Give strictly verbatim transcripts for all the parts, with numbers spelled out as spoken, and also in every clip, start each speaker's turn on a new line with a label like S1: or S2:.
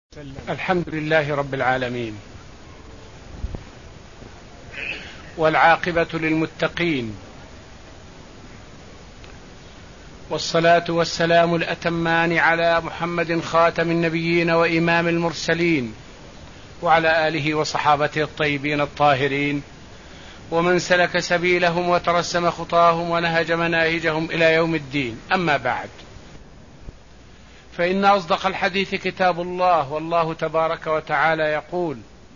S1: الحمد لله رب العالمين، والعاقبة للمتقين، والصلاة والسلام الأتمان على محمد خاتم النبيين وإمام المرسلين، وعلى آله وصحابته الطيبين الطاهرين، ومن سلك سبيلهم وترسم خطاهم ونهج مناهجهم إلى يوم الدين. أما بعد، فإن أصدق الحديث كتاب الله، والله تبارك وتعالى يقول: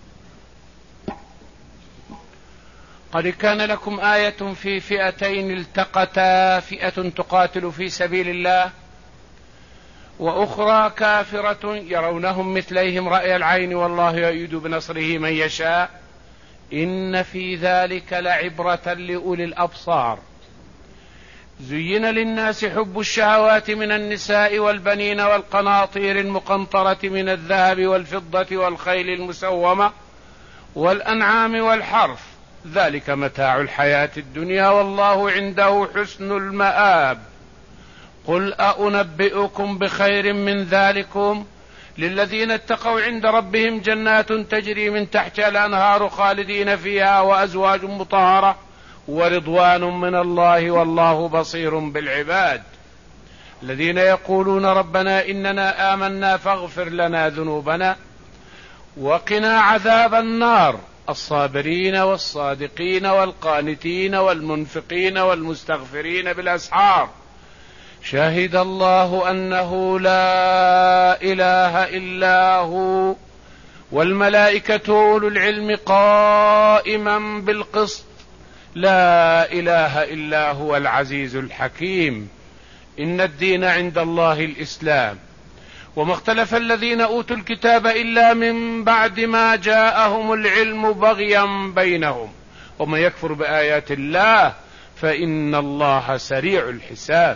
S1: قد كان لكم آية في فئتين التقتا، فئة تقاتل في سبيل الله وأخرى كافرة يرونهم مثليهم رأي العين والله يؤيد بنصره من يشاء إن في ذلك لعبرة لأولي الأبصار. زين للناس حب الشهوات من النساء والبنين والقناطير المقنطرة من الذهب والفضة والخيل المسومة والأنعام والحرث، ذلك متاع الحياة الدنيا والله عنده حسن المآب. قل أنبئكم بخير من ذلكم للذين اتقوا عند ربهم جنات تجري من تحتها الأنهار خالدين فيها وأزواج مطهرة ورضوان من الله والله بصير بالعباد. الذين يقولون ربنا إننا آمنا فاغفر لنا ذنوبنا وقنا عذاب النار، الصابرين والصادقين والقانتين والمنفقين والمستغفرين بالأسحار، شهد الله أنه لا إله إلا هو والملائكة أولو العلم قائما بالقسط، لا إله إلا هو العزيز الحكيم. إن الدين عند الله الإسلام، وما اختلف الذين أوتوا الكتاب إلا من بعد ما جاءهم العلم بغيا بينهم، ومن يكفر بآيات الله فإن الله سريع الحساب.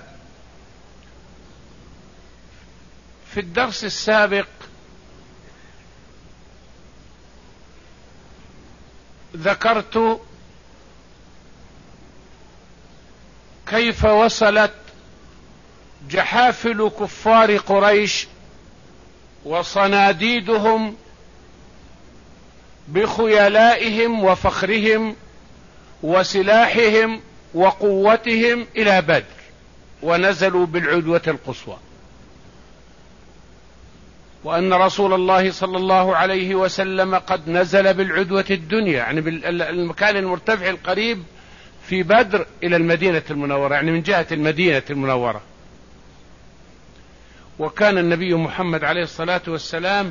S1: في الدرس السابق ذكرت كيف وصلت جحافل كفار قريش وصناديدهم بخيلائهم وفخرهم وسلاحهم وقوتهم إلى بدر، ونزلوا بالعدوة القصوى، وأن رسول الله صلى الله عليه وسلم قد نزل بالعدوة الدنيا، يعني بالمكان المرتفع القريب في بدر إلى المدينة المنورة، يعني من جهة المدينة المنورة. وكان النبي محمد عليه الصلاة والسلام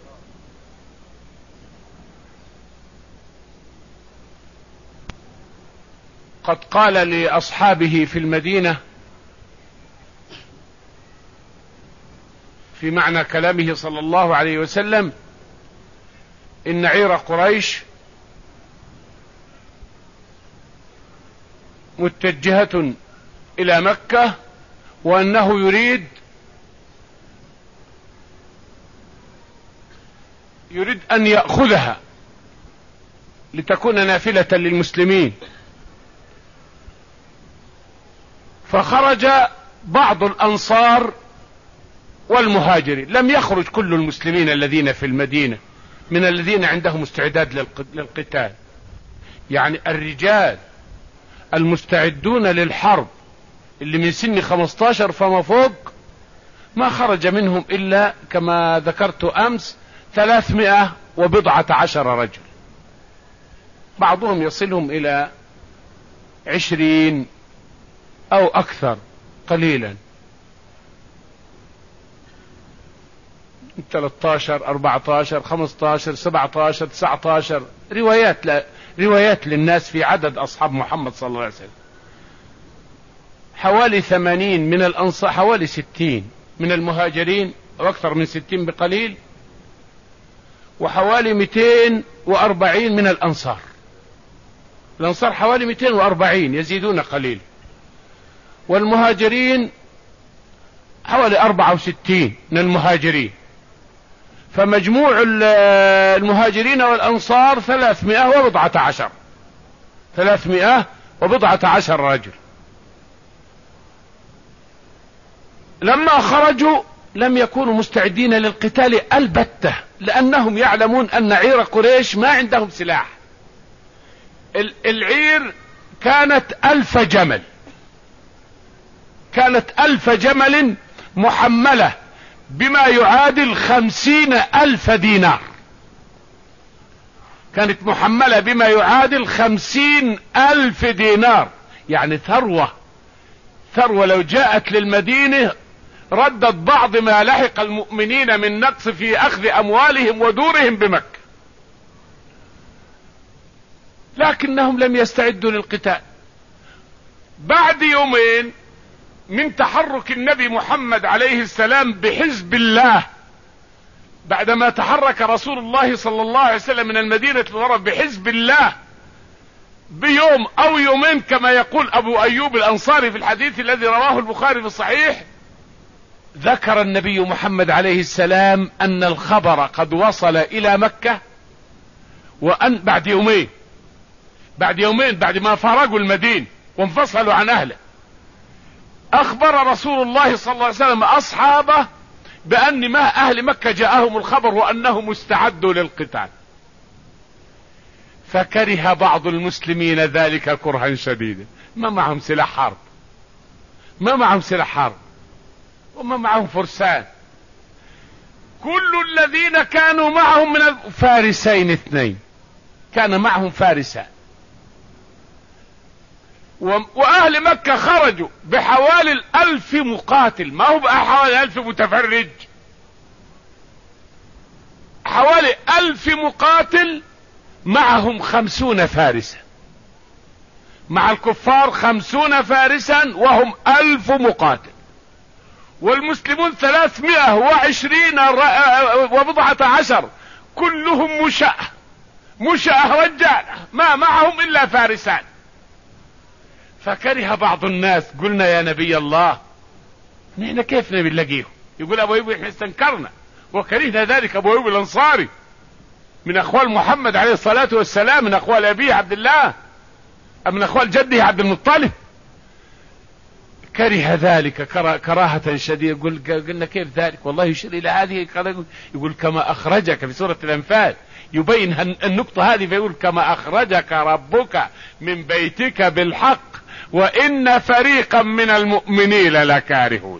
S1: قد قال لأصحابه في المدينة في معنى كلامه صلى الله عليه وسلم: إن عير قريش متجهة إلى مكة، وأنه يريد يريد أن يأخذها لتكون نافلة للمسلمين. فخرج بعض الأنصار والمهاجرين، لم يخرج كل المسلمين الذين في المدينة من الذين عندهم استعداد للقتال، يعني الرجال المستعدون للحرب اللي من سن خمسة عشر فما فوق ما خرج منهم إلا كما ذكرت أمس ثلاثمائة وبضعة عشر رجل، بعضهم يصلهم إلى عشرين أو أكثر قليلا، ثلاثة عشر أربعة عشر خمسة عشر سبعة عشر تسعة عشر، روايات لا روايات للناس في عدد أصحاب محمد صلى الله عليه وسلم. حوالي ثمانين من الأنصار، حوالي ستين من المهاجرين، وأكثر من ستين بقليل، وحوالي مئتين وأربعين من الأنصار. الأنصار حوالي مئتين وأربعين يزيدون قليل، والمهاجرين حوالي أربعة وستين من المهاجرين، فمجموع المهاجرين والأنصار ثلاثمائة وبضعة عشر ثلاثمائة وبضعة عشر رجل. لما خرجوا لم يكونوا مستعدين للقتال البتة، لأنهم يعلمون أن عير قريش ما عندهم سلاح. العير كانت ألف جمل، كانت ألف جمل محملة بما يعادل خمسين ألف دينار، كانت محملة بما يعادل خمسين ألف دينار، يعني ثروة ثروة لو جاءت للمدينة ردت بعض ما لحق المؤمنين من نقص في أخذ أموالهم ودورهم بمكة، لكنهم لم يستعدوا للقتال. بعد يومين من تحرك النبي محمد عليه السلام بحزب الله، بعدما تحرك رسول الله صلى الله عليه وسلم من المدينة المنورة بحزب الله بيوم او يومين كما يقول ابو ايوب الانصاري في الحديث الذي رواه البخاري في الصحيح، ذكر النبي محمد عليه السلام ان الخبر قد وصل الى مكة، وان بعد يومين بعد يومين بعد ما فارقوا المدينة وانفصلوا عن اهله، اخبر رسول الله صلى الله عليه وسلم اصحابه بان ما اهل مكة جاءهم الخبر وانهم استعدوا للقتال، فكره بعض المسلمين ذلك كرها شديدا. ما معهم سلاح حرب، ما معهم سلاح حرب، وما معهم فرسان. كل الذين كانوا معهم من الفارسين اثنين، كان معهم فارسان، واهل مكة خرجوا بحوالي الالف مقاتل، ما هو بحوالي الف متفرج، حوالي الف مقاتل معهم خمسون فارسا، مع الكفار خمسون فارسا وهم الف مقاتل، والمسلمون ثلاثمائة وعشرين وبضعة عشر، كلهم مشاة مشاة رجال، ما معهم الا فارسان. فكره بعض الناس، قلنا يا نبي الله نحن كيف نبي نلاقيهم؟ يقول ابو ايوب احنا استنكرنا وكرهنا ذلك. ابو ايوب الانصاري من اخوال محمد عليه الصلاة والسلام، من اخوال ابيه عبد الله، من اخوال جده عبد المطلب، كره ذلك كراهة شديدة. يقول قلنا كيف ذلك؟ والله يشير الى هذه، يقول كما اخرجك في سورة الانفال، يبين النقطة هذه فيقول كما اخرجك ربك من بيتك بالحق وان فريقا من المؤمنين لكارهون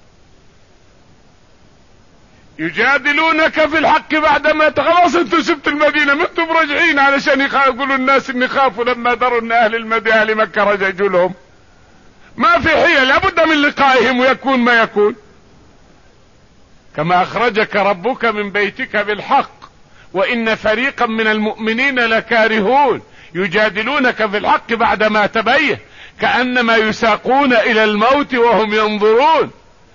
S1: يجادلونك في الحق بعدما خلاص انتم سبت المدينة، ما انتم راجعين علشان يقولوا الناس اني خافوا لما دروا ان اهل المدينة اهل مكة رجعوا لهم. ما في حيل، لابد من لقائهم ويكون ما يكون. كما اخرجك ربك من بيتك بالحق وان فريقا من المؤمنين لكارهون يجادلونك في الحق بعدما تبين كأنما يساقون الى الموت وهم ينظرون.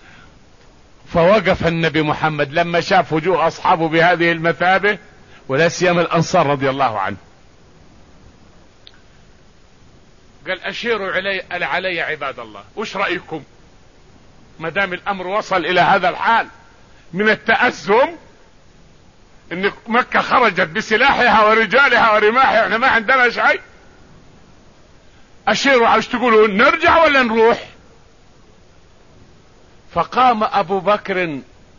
S1: فوقف النبي محمد لما شاف وجوه اصحابه بهذه المثابة، ولا سيما الانصار رضي الله عنه، قال اشيروا علي علي عباد الله، وش رأيكم ما دام الامر وصل الى هذا الحال من التأزم، ان مكة خرجت بسلاحها ورجالها ورماحها، احنا ما عندنا شيء، اشيروا عاوز تقولون نرجع ولا نروح؟ فقام ابو بكر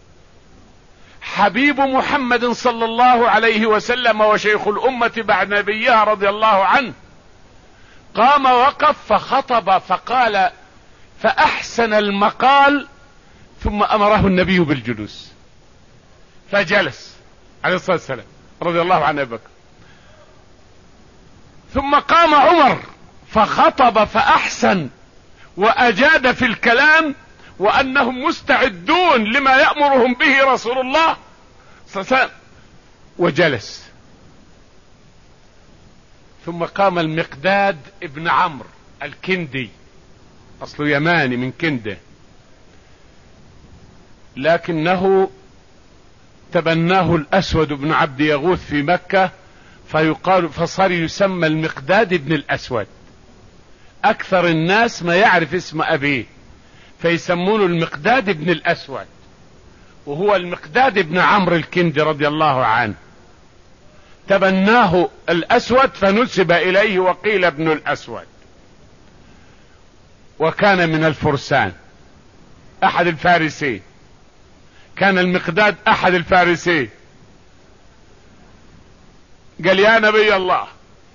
S1: حبيب محمد صلى الله عليه وسلم وشيخ الامة بعد نبيها رضي الله عنه، قام وقف فخطب فقال فاحسن المقال، ثم امره النبي بالجلوس فجلس عليه الصلاة والسلام رضي الله عن ابي بكر. ثم قام عمر فخطب فاحسن واجاد في الكلام، وانهم مستعدون لما يأمرهم به رسول الله صلى الله عليه وسلم، وجلس. ثم قام المقداد ابن عمرو الكندي، اصله يماني من كنده، لكنه تبناه الاسود بن عبد يغوث في مكة، فيقال فصار يسمى المقداد ابن الاسود. اكثر الناس ما يعرف اسم ابيه فيسمونه المقداد ابن الاسود، وهو المقداد ابن عمرو الكندي رضي الله عنه، تبناه الاسود فنسب اليه وقيل ابن الاسود، وكان من الفرسان احد الفارسين. كان المقداد احد الفارسين، قال يا نبي الله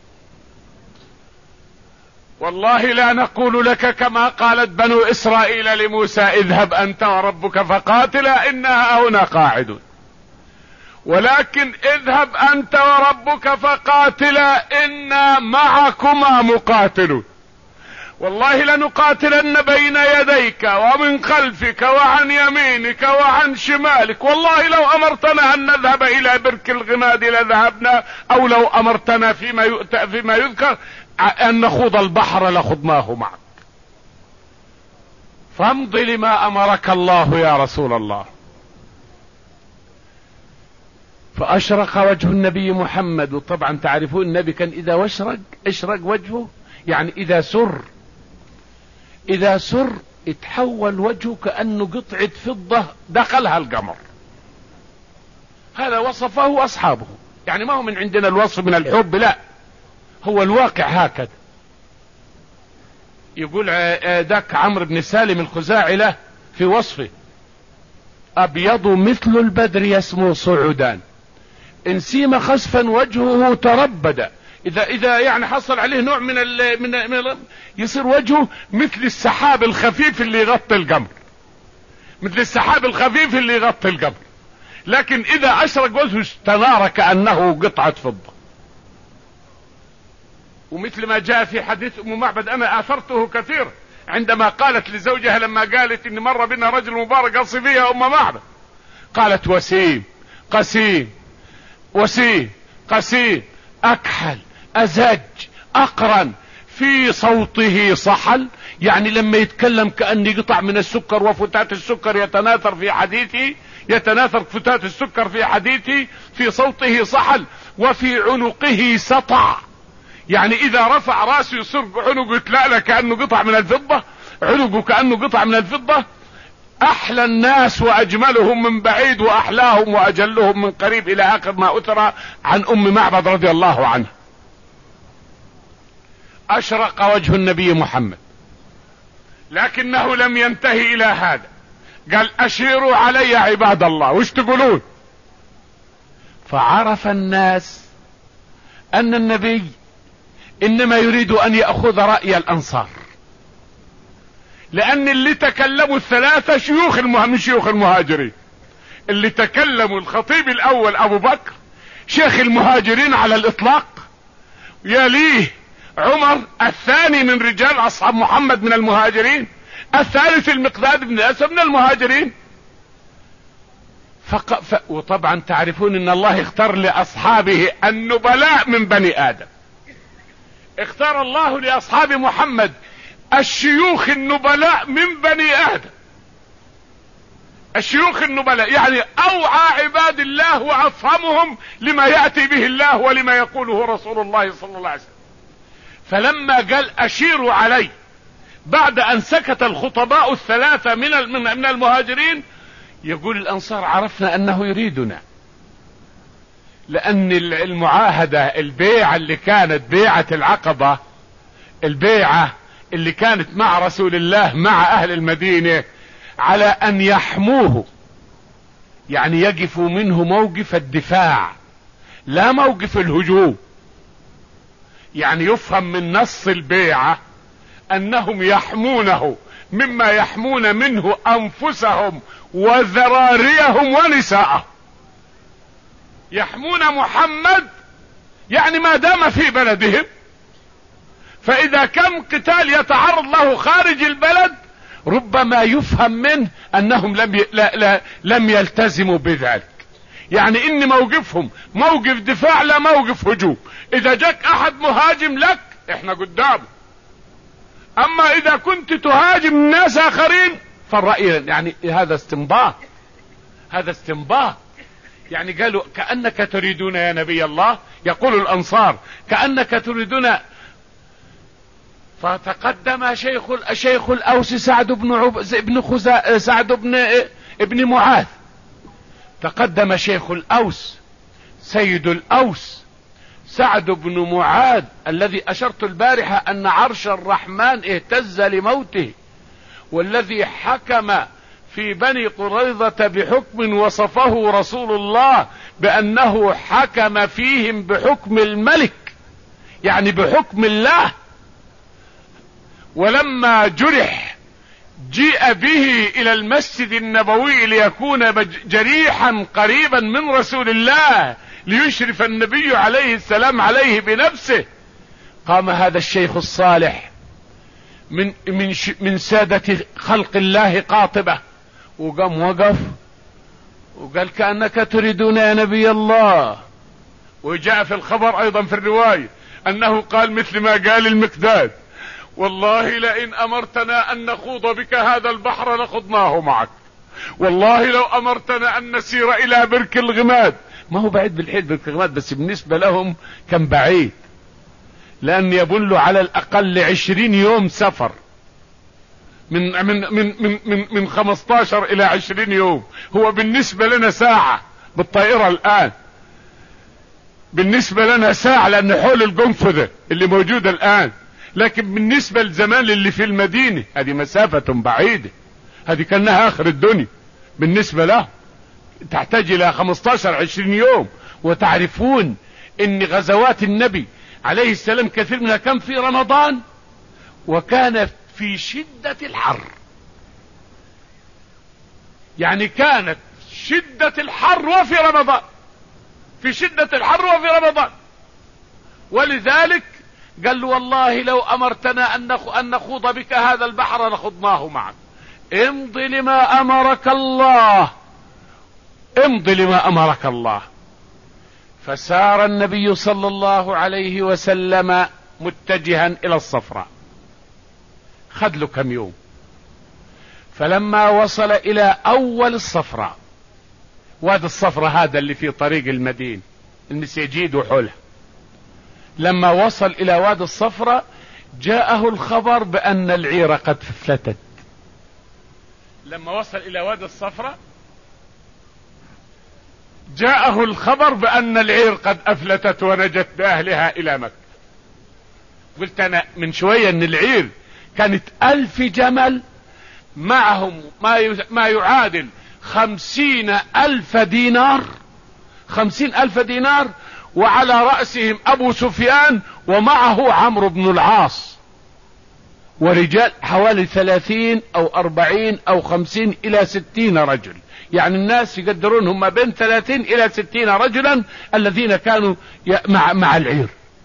S1: والله لا نقول لك كما قالت بنو اسرائيل لموسى اذهب انت وربك فقاتلا انها هنا قاعدون، ولكن اذهب انت وربك فقاتلا انا معكما مقاتلون، والله لنقاتلن بين يديك ومن خلفك وعن يمينك وعن شمالك، والله لو امرتنا ان نذهب الى برك الغماد لذهبنا، او لو امرتنا فيما يؤتى فيما يذكر ان نخوض البحر لخضناه معك، فامض لما امرك الله يا رسول الله. فاشرق وجه النبي محمد، وطبعا تعرفون النبي كان اذا واشرق اشرق وجهه، يعني اذا سر اذا سر اتحول وجهه كأنه قطعة فضة دخلها القمر. هذا وصفه اصحابه، يعني ما هو من عندنا الوصف من الحب، لا هو الواقع هكذا. يقول ذاك عمرو بن سالم الخزاعي له في وصفه: ابيض مثل البدر يسمو صعودان، ان سيم خسفا وجهه تربد. اذا اذا يعني حصل عليه نوع من ال من, ال من ال يصير وجهه مثل السحاب الخفيف اللي يغطي القمر، مثل السحاب الخفيف اللي يغطي القمر، لكن اذا اشرق وجهه استنار كأنه قطعة فضة. ومثل ما جاء في حديث ام معبد انا اثرته كثير، عندما قالت لزوجها لما قالت ان مر بنا رجل مبارك اوصي فيها ام معبد، قالت وسيم قسيم وسيم قسيم اكحل ازج اقرن، في صوته صحل، يعني لما يتكلم كأن يقطع من السكر وفتات السكر يتناثر في حديثه، يتناثر فتات السكر في حديثه، في صوته صحل، وفي عنقه سطع، يعني اذا رفع راسه يصير عنقه يتلألأ كأنه قطع من الفضة، عنقه كأنه قطع من الفضة. احلى الناس واجملهم من بعيد واحلاهم واجلهم من قريب، الى اخر ما اثر عن ام معبد رضي الله عنها. اشرق وجه النبي محمد، لكنه لم ينتهي الى هذا، قال اشيروا علي عباد الله، وش تقولون؟ فعرف الناس ان النبي انما يريد ان يأخذ رأي الانصار، لان اللي تكلموا الثلاثة شيوخ المهم شيوخ المهاجرين، اللي تكلموا الخطيب الاول ابو بكر شيخ المهاجرين على الاطلاق، يليه عمر الثاني من رجال اصحاب محمد من المهاجرين، الثالث المقداد بن الاسد من المهاجرين. فق... ف... وطبعا تعرفون ان الله اختار لاصحابه النبلاء من بني ادم، اختار الله لاصحاب محمد الشيوخ النبلاء من بني ادم، الشيوخ النبلاء يعني اوعى عباد الله وافهمهم لما يأتي به الله ولما يقوله رسول الله صلى الله عليه وسلم. فلما قال اشيروا علي بعد ان سكت الخطباء الثلاثة من من المهاجرين، يقول الانصار عرفنا انه يريدنا، لان المعاهدة البيعة اللي كانت بيعة العقبة، البيعة اللي كانت مع رسول الله مع اهل المدينة على ان يحموه، يعني يقفوا منه موقف الدفاع لا موقف الهجوم، يعني يفهم من نص البيعة انهم يحمونه مما يحمون منه انفسهم وذراريهم ونساءهم، يحمون محمد يعني ما دام في بلدهم، فاذا كان قتال يتعرض له خارج البلد ربما يفهم منه انهم لم ي... لا لا لم يلتزموا بذلك، يعني ان موقفهم موقف دفاع لا موقف هجوم. اذا جاك احد مهاجم لك احنا قدامه، اما اذا كنت تهاجم ناس اخرين فالرأي يعني هذا استنباط، هذا استنباط. يعني قالوا كأنك تريدون يا نبي الله، يقول الانصار كأنك تريدون. فتقدم شيخ شيخ الاوس سعد بن عب... بن خزا... سعد بن ابن معاذ، تقدم شيخ الاوس سيد الاوس سعد بن معاذ الذي اشرت البارحة ان عرش الرحمن اهتز لموته، والذي حكم في بني قريظة بحكم وصفه رسول الله بأنه حكم فيهم بحكم الملك، يعني بحكم الله. ولما جرح جيء به الى المسجد النبوي ليكون جريحا قريبا من رسول الله، ليشرف النبي عليه السلام عليه بنفسه. قام هذا الشيخ الصالح من من من سادة خلق الله قاطبة، وقام وقف وقال: كأنك تريدون يا نبي الله. وجاء في الخبر ايضا في الرواية انه قال مثل ما قال المقداد: والله لئن امرتنا ان نخوض بك هذا البحر لخضناه معك، والله لو امرتنا ان نسير الى برك الغماد. ما هو بعيد بالحيل برك الغماد، بس بالنسبة لهم كان بعيد، لان يبل على الاقل عشرين يوم سفر، من من من من من, من خمستاشر الى عشرين يوم. هو بالنسبة لنا ساعة بالطائرة الان، بالنسبة لنا ساعة لان حول القنفذة اللي موجودة الان، لكن بالنسبة للزمان اللي في المدينة هذه مسافة بعيدة، هذه كأنها اخر الدنيا بالنسبة له، تحتاج الى خمستاشر عشرين يوم. وتعرفون ان غزوات النبي عليه السلام كثير منها كان في رمضان، وكانت في شدة الحر، يعني كانت شدة الحر وفي رمضان، في شدة الحر وفي رمضان. ولذلك قال: والله لو امرتنا ان نخوض بك هذا البحر لخضناه معك، امض لما امرك الله، امض لما امرك الله. فسار النبي صلى الله عليه وسلم متجها الى الصفراء، خد له كم يوم. فلما وصل الى اول الصفراء، وادي الصفراء هذا اللي في طريق المدينة المسيجيد وحولها، لما وصل الى وادي الصفراء جاءه الخبر بان العير قد فلتت. لما وصل الى وادي الصفراء جاءه الخبر بان العير قد افلتت ونجت باهلها الى مكة. قلت انا من شوية ان العير كانت الف جمل معهم ما يعادل خمسين الف دينار، خمسين الف دينار، وعلى رأسهم ابو سفيان ومعه عمرو بن العاص، ورجال حوالي ثلاثين او اربعين او خمسين الى ستين رجل. يعني الناس يقدرونهم ما بين ثلاثين الى ستين رجلا الذين كانوا مع, مع العير.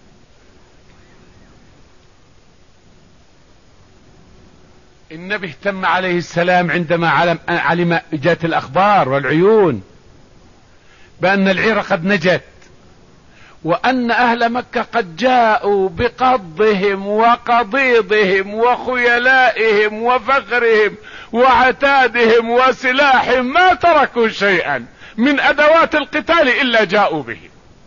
S1: النبي اهتم عليه السلام عندما علم, علم جاءت الاخبار والعيون بان العير قد نجت، وان اهل مكة قد جاءوا بقضهم وقضيضهم وخيلائهم وفخرهم وعتادهم وسلاحهم، ما تركوا شيئا من ادوات القتال الا جاءوا به.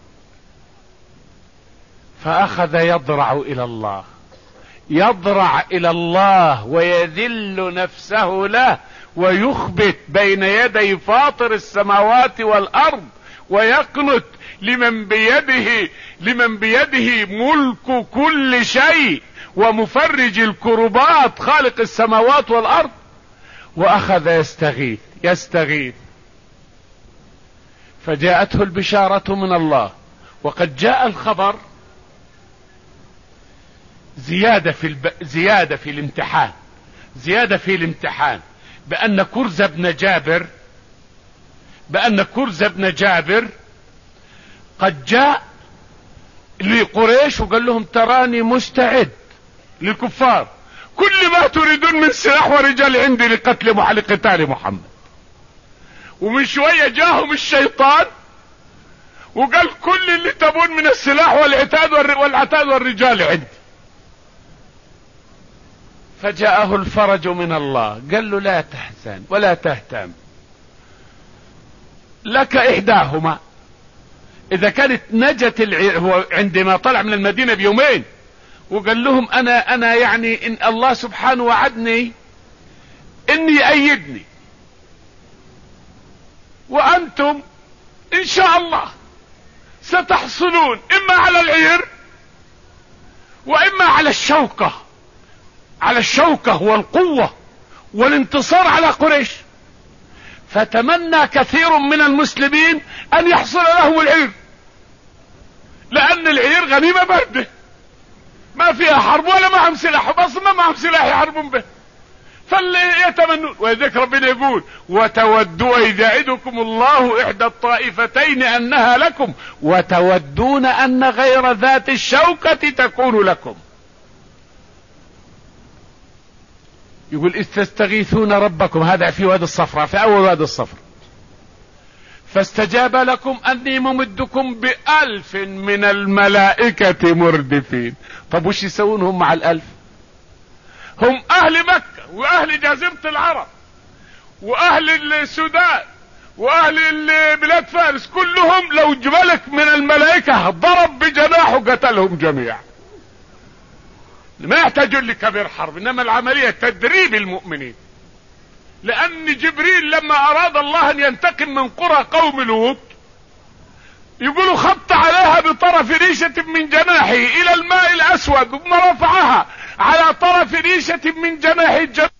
S1: فاخذ يضرع الى الله، يضرع الى الله ويذل نفسه له، ويخبت بين يدي فاطر السماوات والارض، ويقنت لمن بيده لمن بيده ملك كل شيء ومفرج الكربات خالق السماوات والارض. واخذ يستغيث يستغيث فجاءته البشارة من الله. وقد جاء الخبر زيادة في الب... زيادة في الامتحان زيادة في الامتحان بأن كرز بن جابر بأن كرز بن جابر قد جاء لقريش وقال لهم: تراني مستعد للكفار، كل ما تريدون من سلاح ورجال عندي لقتل لقتال محمد. ومن شوية جاهم الشيطان وقال: كل اللي تبون من السلاح والعتاد والعتاد والرجال عندي. فجاءه الفرج من الله، قال له: لا تحزن ولا تهتم، لك احداهما. اذا كانت نجت العير، هو عندما طلع من المدينة بيومين وقال لهم: انا انا يعني ان الله سبحانه وعدني اني ايدني، وانتم ان شاء الله ستحصلون اما على العير واما على الشوكة على الشوكة والقوة والانتصار على قريش. فتمنى كثير من المسلمين ان يحصل لهم العير، لان العير غنيمة باردة ما فيها حرب ولا معهم سلاح، بس ما معهم سلاح يحاربون به، فاللي يتمنون. ولذلك ربنا يقول وتودوا إذ يعدكم الله إحدى الطائفتين أنها لكم وتودون أن غير ذات الشوكة تكون لكم. يقول إذ تستغيثون ربكم، هذا في وادي الصفراء، في أول وادي الصفراء، فاستجاب لكم أني ممدكم بألف من الملائكة مردفين. طب وش يسوون هم مع الألف؟ هم أهل مكة وأهل جزيرة العرب وأهل السودان وأهل بلاد فارس كلهم لو ملك من الملائكة ضرب بجناحه قتلهم جميعا، ما يحتاجون لكبير حرب، إنما العملية تدريب المؤمنين. لأن جبريل لما أراد الله أن ينتقم من قرى قوم لوط يقولوا خط عليها بطرف ريشة من جناحه إلى الماء الأسود، ثم رفعها على طرف ريشة من جناح الجنة